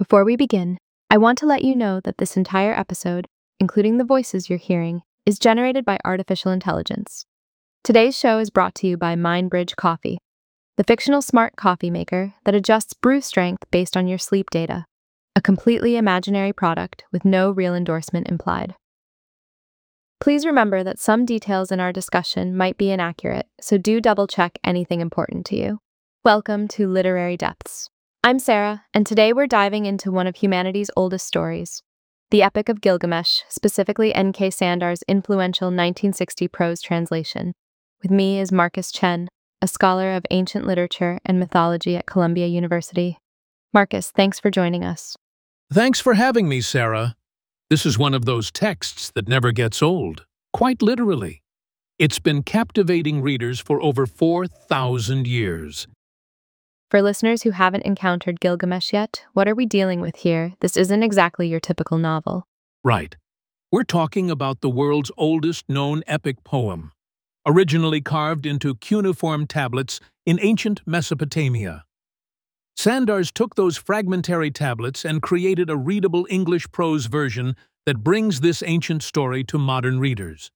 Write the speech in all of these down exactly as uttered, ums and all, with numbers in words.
Before we begin, I want to let you know that this entire episode, including the voices you're hearing, is generated by artificial intelligence. Today's show is brought to you by MindBridge Coffee, the fictional smart coffee maker that adjusts brew strength based on your sleep data, a completely imaginary product with no real endorsement implied. Please remember that some details in our discussion might be inaccurate, so do double-check anything important to you. Welcome to Literary Depths. I'm Sarah, and today we're diving into one of humanity's oldest stories, the Epic of Gilgamesh, specifically N K Sandar's influential nineteen sixty prose translation. With me is Marcus Chen, a scholar of ancient literature and mythology at Columbia University. Marcus, thanks for joining us. Thanks for having me, Sarah. This is one of those texts that never gets old, quite literally. It's been captivating readers for over four thousand years. For listeners who haven't encountered Gilgamesh yet, what are we dealing with here? This isn't exactly your typical novel. Right. We're talking about the world's oldest known epic poem, originally carved into cuneiform tablets in ancient Mesopotamia. Sandars took those fragmentary tablets and created a readable English prose version that brings this ancient story to modern readers.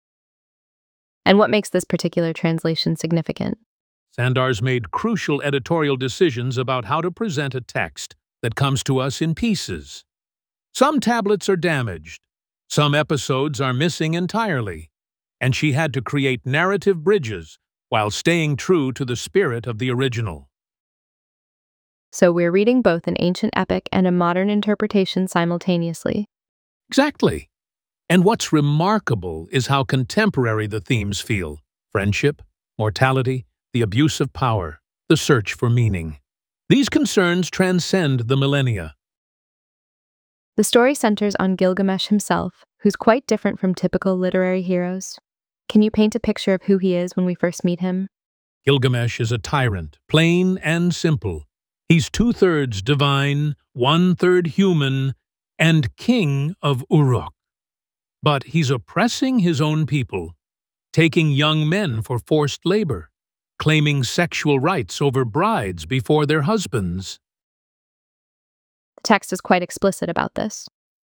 And what makes this particular translation significant? Sandars made crucial editorial decisions about how to present a text that comes to us in pieces. Some tablets are damaged, some episodes are missing entirely, and she had to create narrative bridges while staying true to the spirit of the original. So we're reading both an ancient epic and a modern interpretation simultaneously. Exactly. And what's remarkable is how contemporary the themes feel: friendship, mortality, the abuse of power, the search for meaning. These concerns transcend the millennia. The story centers on Gilgamesh himself, who's quite different from typical literary heroes. Can you paint a picture of who he is when we first meet him? Gilgamesh is a tyrant, plain and simple. He's two-thirds divine, one-third human, and king of Uruk. But he's oppressing his own people, taking young men for forced labor, claiming sexual rights over brides before their husbands. The text is quite explicit about this.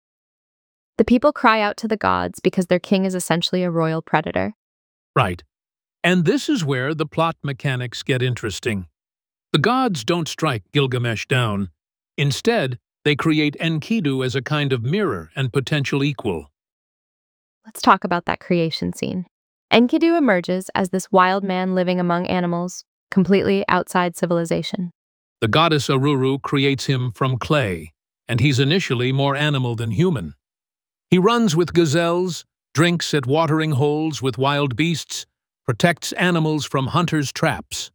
The people cry out to the gods because their king is essentially a royal predator. Right. And this is where the plot mechanics get interesting. The gods don't strike Gilgamesh down. Instead, they create Enkidu as a kind of mirror and potential equal. Let's talk about that creation scene. Enkidu emerges as this wild man living among animals, completely outside civilization. The goddess Aruru creates him from clay, and he's initially more animal than human. He runs with gazelles, drinks at watering holes with wild beasts, protects animals from hunters' traps.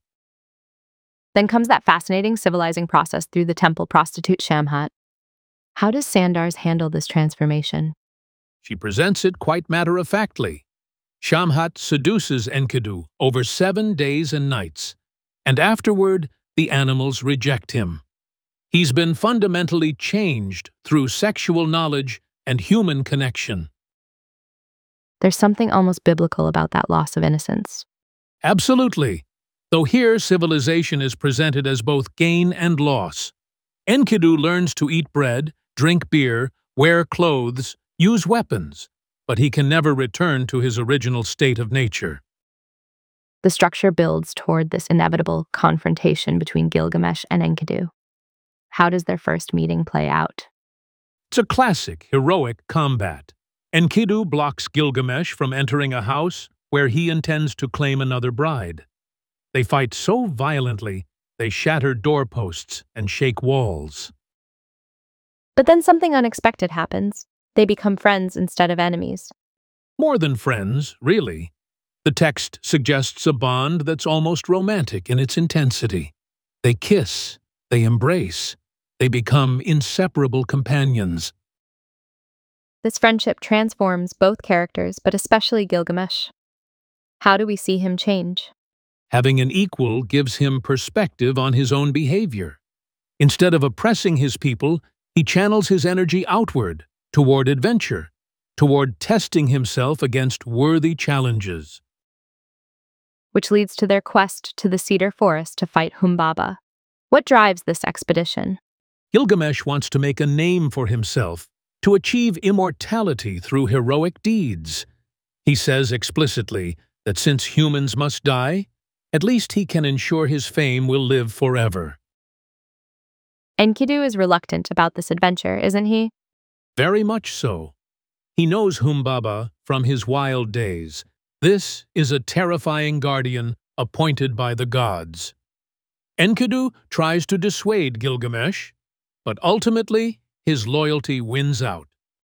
Then comes that fascinating civilizing process through the temple prostitute Shamhat. How does Sandars handle this transformation? She presents it quite matter-of-factly. Shamhat seduces Enkidu over seven days and nights, and afterward, the animals reject him. He's been fundamentally changed through sexual knowledge and human connection. There's something almost biblical about that loss of innocence. Absolutely. Though here civilization is presented as both gain and loss. Enkidu learns to eat bread, drink beer, wear clothes, use weapons, but he can never return to his original state of nature. The structure builds toward this inevitable confrontation between Gilgamesh and Enkidu. How does their first meeting play out? It's a classic, heroic combat. Enkidu blocks Gilgamesh from entering a house where he intends to claim another bride. They fight so violently, they shatter doorposts and shake walls. But then something unexpected happens. They become friends instead of enemies. More than friends, really. The text suggests a bond that's almost romantic in its intensity. They kiss, they embrace, they become inseparable companions. This friendship transforms both characters, but especially Gilgamesh. How do we see him change? Having an equal gives him perspective on his own behavior. Instead of oppressing his people, he channels his energy outward, toward adventure, toward testing himself against worthy challenges. Which leads to their quest to the cedar forest to fight Humbaba. What drives this expedition? Gilgamesh wants to make a name for himself, to achieve immortality through heroic deeds. He says explicitly that since humans must die, at least he can ensure his fame will live forever. Enkidu is reluctant about this adventure, isn't he? Very much so. He knows Humbaba from his wild days. This is a terrifying guardian appointed by the gods. Enkidu tries to dissuade Gilgamesh, but ultimately his loyalty wins out.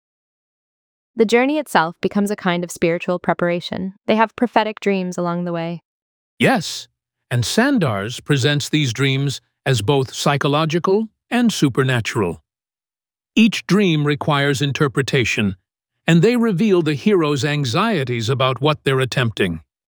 The journey itself becomes a kind of spiritual preparation. They have prophetic dreams along the way. Yes, and Sandars presents these dreams as both psychological and supernatural. Each dream requires interpretation, and they reveal the hero's anxieties about what they're attempting.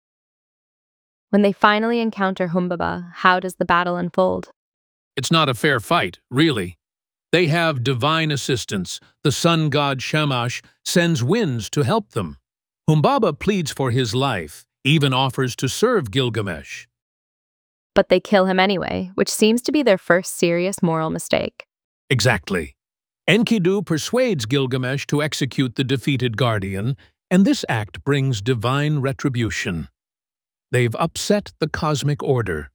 When they finally encounter Humbaba, how does the battle unfold? It's not a fair fight, really. They have divine assistance. The sun god Shamash sends winds to help them. Humbaba pleads for his life, even offers to serve Gilgamesh. But they kill him anyway, which seems to be their first serious moral mistake. Exactly. Enkidu persuades Gilgamesh to execute the defeated guardian, and this act brings divine retribution. They've upset the cosmic order.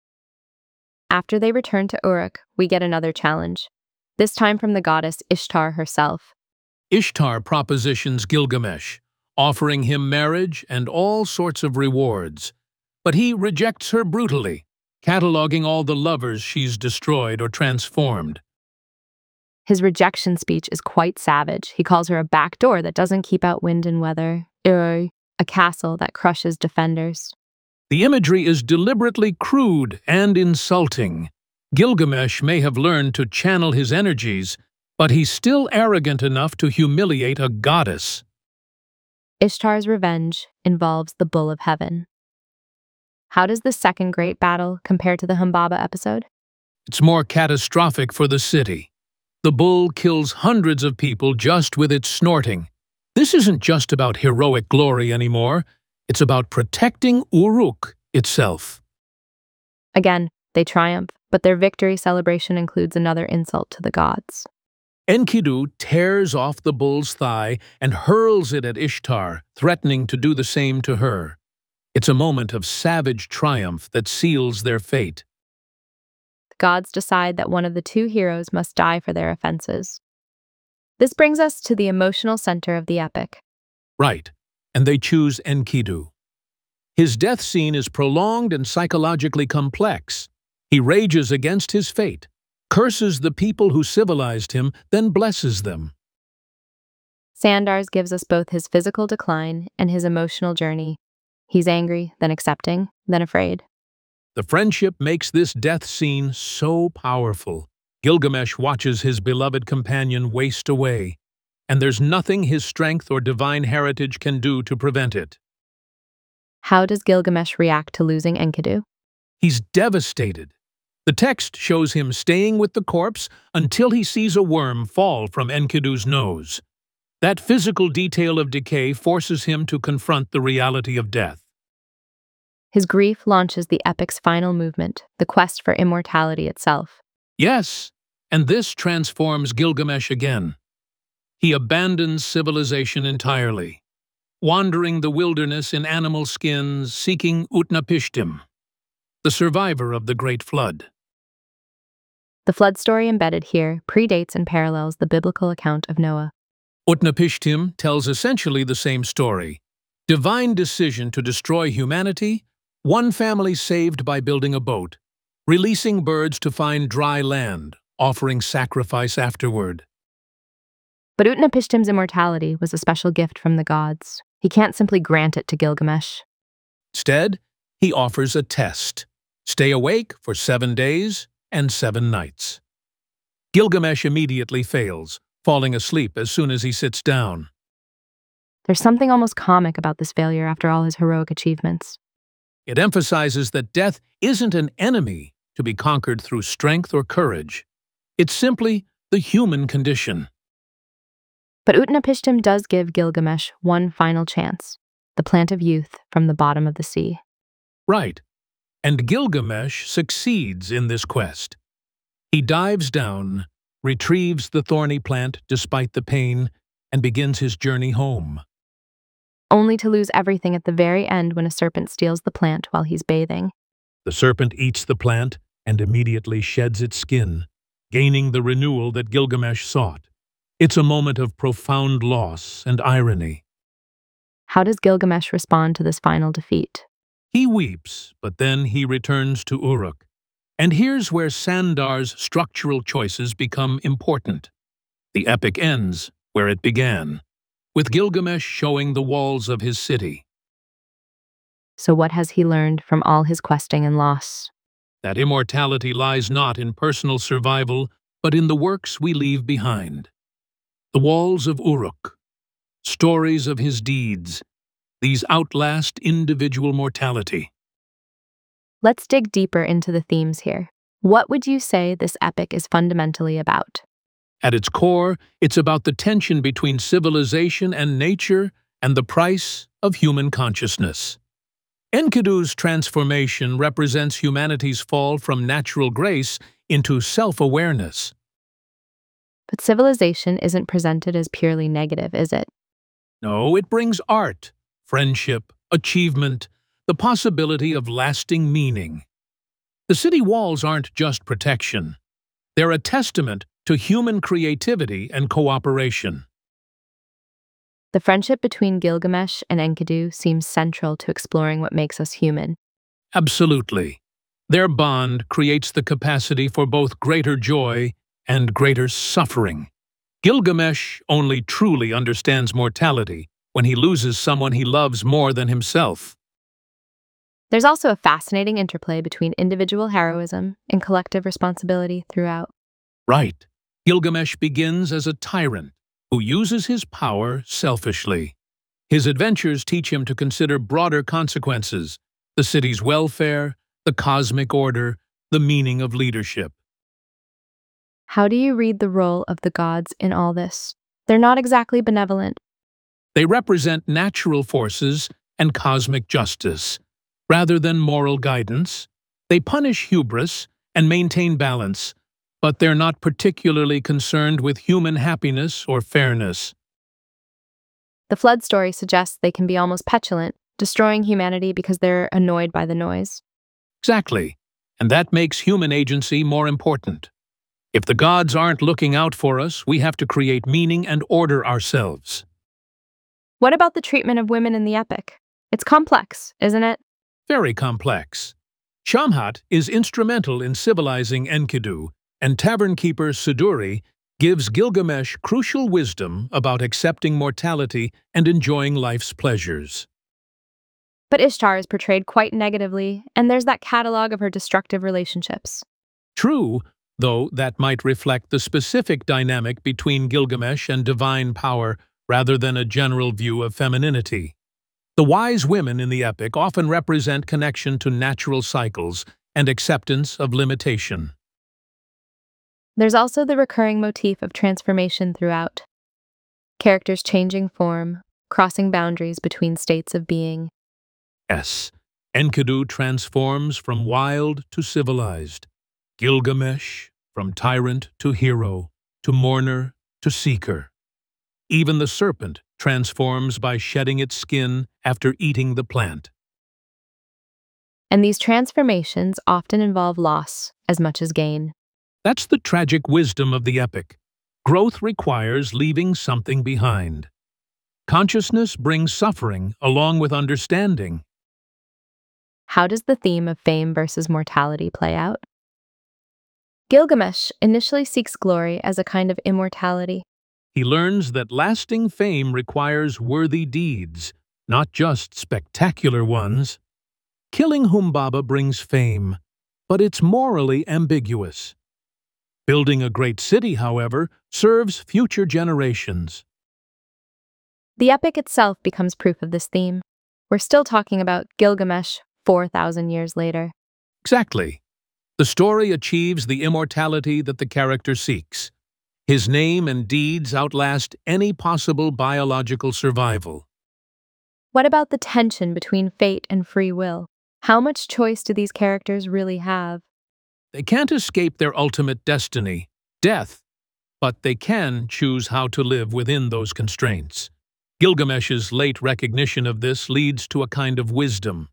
After they return to Uruk, we get another challenge, this time from the goddess Ishtar herself. Ishtar propositions Gilgamesh, offering him marriage and all sorts of rewards, but he rejects her brutally, cataloging all the lovers she's destroyed or transformed. His rejection speech is quite savage. He calls her a backdoor that doesn't keep out wind and weather, a castle that crushes defenders. The imagery is deliberately crude and insulting. Gilgamesh may have learned to channel his energies, but he's still arrogant enough to humiliate a goddess. Ishtar's revenge involves the Bull of Heaven. How does the second great battle compare to the Humbaba episode? It's more catastrophic for the city. The bull kills hundreds of people just with its snorting. This isn't just about heroic glory anymore. It's about protecting Uruk itself. Again, they triumph, but their victory celebration includes another insult to the gods. Enkidu tears off the bull's thigh and hurls it at Ishtar, threatening to do the same to her. It's a moment of savage triumph that seals their fate. The gods decide that one of the two heroes must die for their offenses. This brings us to the emotional center of the epic. Right, and they choose Enkidu. His death scene is prolonged and psychologically complex. He rages against his fate, curses the people who civilized him, then blesses them. Sandars gives us both his physical decline and his emotional journey. He's angry, then accepting, then afraid. The friendship makes this death scene so powerful. Gilgamesh watches his beloved companion waste away, and there's nothing his strength or divine heritage can do to prevent it. How does Gilgamesh react to losing Enkidu? He's devastated. The text shows him staying with the corpse until he sees a worm fall from Enkidu's nose. That physical detail of decay forces him to confront the reality of death. His grief launches the epic's final movement, the quest for immortality itself. Yes, and this transforms Gilgamesh again. He abandons civilization entirely, wandering the wilderness in animal skins, seeking Utnapishtim, the survivor of the Great Flood. The flood story embedded here predates and parallels the biblical account of Noah. Utnapishtim tells essentially the same story. Divine decision to destroy humanity, one family saved by building a boat, releasing birds to find dry land, offering sacrifice afterward. But Utnapishtim's immortality was a special gift from the gods. He can't simply grant it to Gilgamesh. Instead, he offers a test. Stay awake for seven days and seven nights. Gilgamesh immediately fails, falling asleep as soon as he sits down. There's something almost comic about this failure after all his heroic achievements. It emphasizes that death isn't an enemy to be conquered through strength or courage. It's simply the human condition. But Utnapishtim does give Gilgamesh one final chance, the plant of youth from the bottom of the sea. Right, and Gilgamesh succeeds in this quest. He dives down, retrieves the thorny plant despite the pain, and begins his journey home. Only to lose everything at the very end when a serpent steals the plant while he's bathing. The serpent eats the plant and immediately sheds its skin, gaining the renewal that Gilgamesh sought. It's a moment of profound loss and irony. How does Gilgamesh respond to this final defeat? He weeps, but then he returns to Uruk. And here's where Sandar's structural choices become important. The epic ends where it began, with Gilgamesh showing the walls of his city. So what has he learned from all his questing and loss? That immortality lies not in personal survival, but in the works we leave behind. The walls of Uruk, stories of his deeds, these outlast individual mortality. Let's dig deeper into the themes here. What would you say this epic is fundamentally about? At its core, it's about the tension between civilization and nature and the price of human consciousness. Enkidu's transformation represents humanity's fall from natural grace into self-awareness. But civilization isn't presented as purely negative, is it? No, it brings art, friendship, achievement, the possibility of lasting meaning. The city walls aren't just protection. They're a testament to human creativity and cooperation. The friendship between Gilgamesh and Enkidu seems central to exploring what makes us human. Absolutely. Their bond creates the capacity for both greater joy and greater suffering. Gilgamesh only truly understands mortality when he loses someone he loves more than himself. There's also a fascinating interplay between individual heroism and collective responsibility throughout. Right. Gilgamesh begins as a tyrant who uses his power selfishly. His adventures teach him to consider broader consequences, the city's welfare, the cosmic order, the meaning of leadership. How do you read the role of the gods in all this? They're not exactly benevolent. They represent natural forces and cosmic justice. Rather than moral guidance, they punish hubris and maintain balance, but they're not particularly concerned with human happiness or fairness. The flood story suggests they can be almost petulant, destroying humanity because they're annoyed by the noise. Exactly, and that makes human agency more important. If the gods aren't looking out for us, we have to create meaning and order ourselves. What about the treatment of women in the epic? It's complex, isn't it? Very complex. Shamhat is instrumental in civilizing Enkidu, and tavern keeper Siduri gives Gilgamesh crucial wisdom about accepting mortality and enjoying life's pleasures. But Ishtar is portrayed quite negatively, and there's that catalog of her destructive relationships. True, though that might reflect the specific dynamic between Gilgamesh and divine power rather than a general view of femininity. The wise women in the epic often represent connection to natural cycles and acceptance of limitation. There's also the recurring motif of transformation throughout. Characters changing form, crossing boundaries between states of being. Yes, Enkidu transforms from wild to civilized. Gilgamesh from tyrant to hero, to mourner to seeker. Even the serpent transforms by shedding its skin after eating the plant. And these transformations often involve loss as much as gain. That's the tragic wisdom of the epic. Growth requires leaving something behind. Consciousness brings suffering along with understanding. How does the theme of fame versus mortality play out? Gilgamesh initially seeks glory as a kind of immortality. He learns that lasting fame requires worthy deeds, not just spectacular ones. Killing Humbaba brings fame, but it's morally ambiguous. Building a great city, however, serves future generations. The epic itself becomes proof of this theme. We're still talking about Gilgamesh four thousand years later. Exactly. The story achieves the immortality that the character seeks. His name and deeds outlast any possible biological survival. What about the tension between fate and free will? How much choice do these characters really have? They can't escape their ultimate destiny, death, but they can choose how to live within those constraints. Gilgamesh's late recognition of this leads to a kind of wisdom.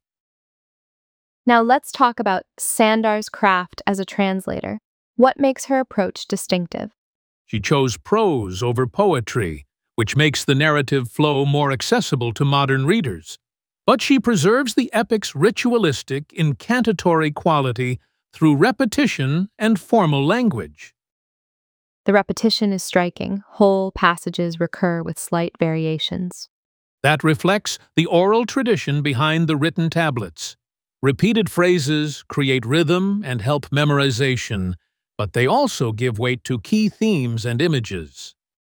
Now let's talk about Sandar's craft as a translator. What makes her approach distinctive? She chose prose over poetry, which makes the narrative flow more accessible to modern readers. But she preserves the epic's ritualistic, incantatory quality through repetition and formal language. The repetition is striking. Whole passages recur with slight variations. That reflects the oral tradition behind the written tablets. Repeated phrases create rhythm and help memorization, but they also give weight to key themes and images.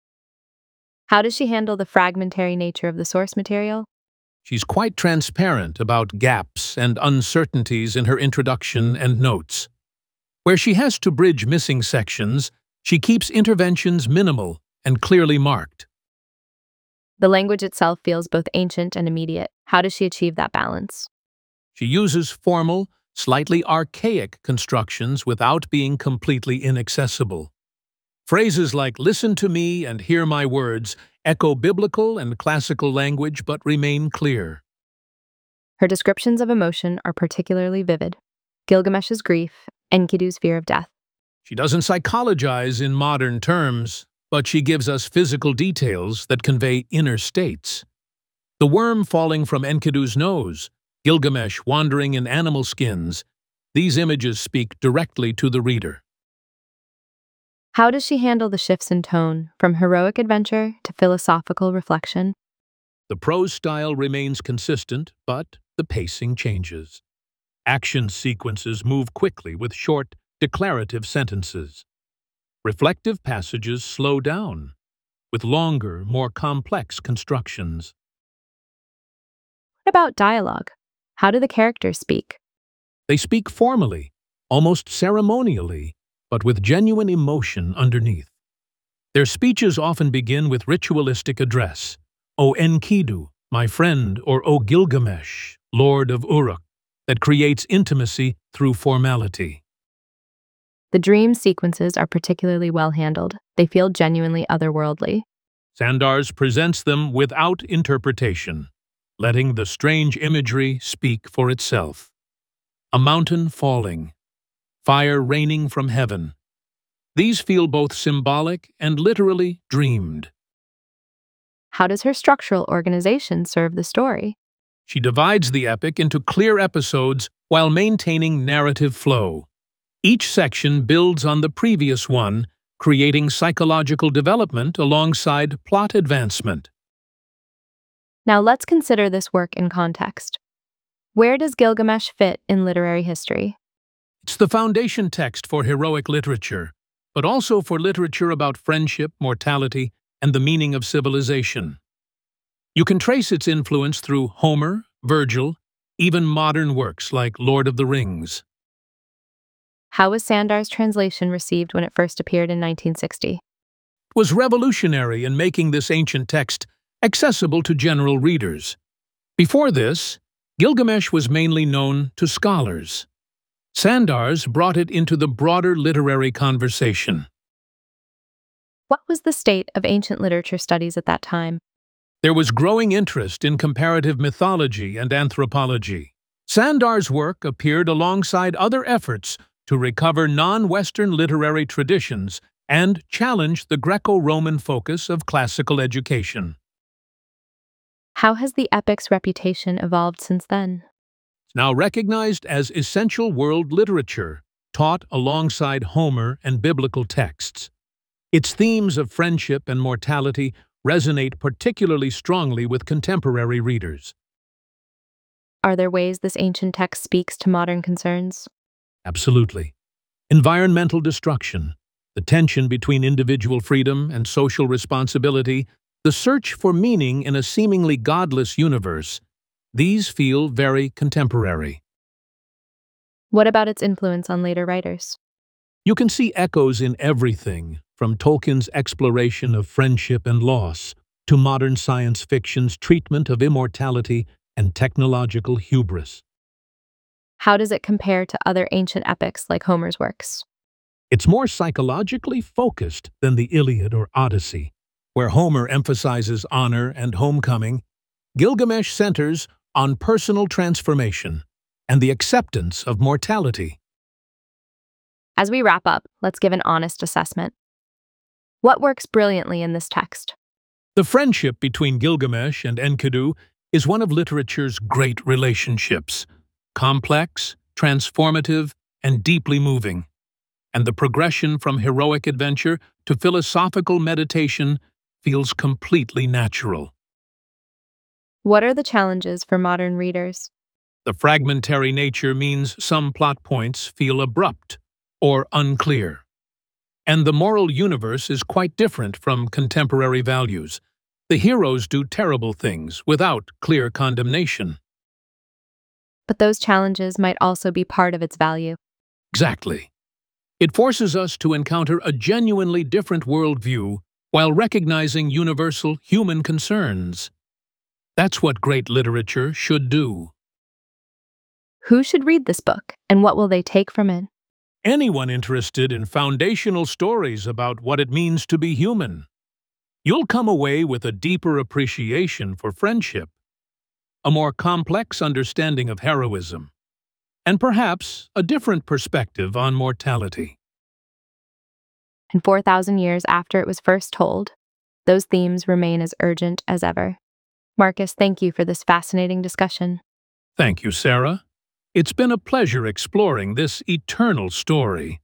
How does she handle the fragmentary nature of the source material? She's quite transparent about gaps and uncertainties in her introduction and notes. Where she has to bridge missing sections, she keeps interventions minimal and clearly marked. The language itself feels both ancient and immediate. How does she achieve that balance? She uses formal, slightly archaic constructions without being completely inaccessible. Phrases like "listen to me" and "hear my words" echo biblical and classical language but remain clear. Her descriptions of emotion are particularly vivid. Gilgamesh's grief, Enkidu's fear of death. She doesn't psychologize in modern terms, but she gives us physical details that convey inner states. The worm falling from Enkidu's nose, Gilgamesh wandering in animal skins, these images speak directly to the reader. How does she handle the shifts in tone, from heroic adventure to philosophical reflection? The prose style remains consistent, but the pacing changes. Action sequences move quickly with short, declarative sentences. Reflective passages slow down, with longer, more complex constructions. What about dialogue? How do the characters speak? They speak formally, almost ceremonially, but with genuine emotion underneath. Their speeches often begin with ritualistic address, "O Enkidu, my friend," or "O Gilgamesh, Lord of Uruk," that creates intimacy through formality. The dream sequences are particularly well handled. They feel genuinely otherworldly. Sandar's presents them without interpretation, letting the strange imagery speak for itself. A mountain falling, fire raining from heaven. These feel both symbolic and literally dreamed. How does her structural organization serve the story? She divides the epic into clear episodes while maintaining narrative flow. Each section builds on the previous one, creating psychological development alongside plot advancement. Now let's consider this work in context. Where does Gilgamesh fit in literary history? It's the foundation text for heroic literature, but also for literature about friendship, mortality, and the meaning of civilization. You can trace its influence through Homer, Virgil, even modern works like Lord of the Rings. How was Sandar's translation received when it first appeared in nineteen sixty? It was revolutionary in making this ancient text accessible to general readers. Before this, Gilgamesh was mainly known to scholars. Sandar's brought it into the broader literary conversation. What was the state of ancient literature studies at that time? There was growing interest in comparative mythology and anthropology. Sandar's work appeared alongside other efforts to recover non-Western literary traditions and challenge the Greco-Roman focus of classical education. How has the epic's reputation evolved since then? It's now recognized as essential world literature, taught alongside Homer and biblical texts. Its themes of friendship and mortality resonate particularly strongly with contemporary readers. Are there ways this ancient text speaks to modern concerns? Absolutely. Environmental destruction, the tension between individual freedom and social responsibility, the search for meaning in a seemingly godless universe, these feel very contemporary. What about its influence on later writers? You can see echoes in everything, from Tolkien's exploration of friendship and loss to modern science fiction's treatment of immortality and technological hubris. How does it compare to other ancient epics like Homer's works? It's more psychologically focused than the Iliad or Odyssey, where Homer emphasizes honor and homecoming. Gilgamesh centers on personal transformation and the acceptance of mortality. As we wrap up, let's give an honest assessment. What works brilliantly in this text? The friendship between Gilgamesh and Enkidu is one of literature's great relationships, complex, transformative, and deeply moving. And the progression from heroic adventure to philosophical meditation feels completely natural. What are the challenges for modern readers? The fragmentary nature means some plot points feel abrupt or unclear. And the moral universe is quite different from contemporary values. The heroes do terrible things without clear condemnation. But those challenges might also be part of its value. Exactly. It forces us to encounter a genuinely different worldview while recognizing universal human concerns. That's what great literature should do. Who should read this book, and what will they take from it? Anyone interested in foundational stories about what it means to be human. You'll come away with a deeper appreciation for friendship, a more complex understanding of heroism, and perhaps a different perspective on mortality. And four thousand years after it was first told, those themes remain as urgent as ever. Marcus, thank you for this fascinating discussion. Thank you, Sarah. It's been a pleasure exploring this eternal story.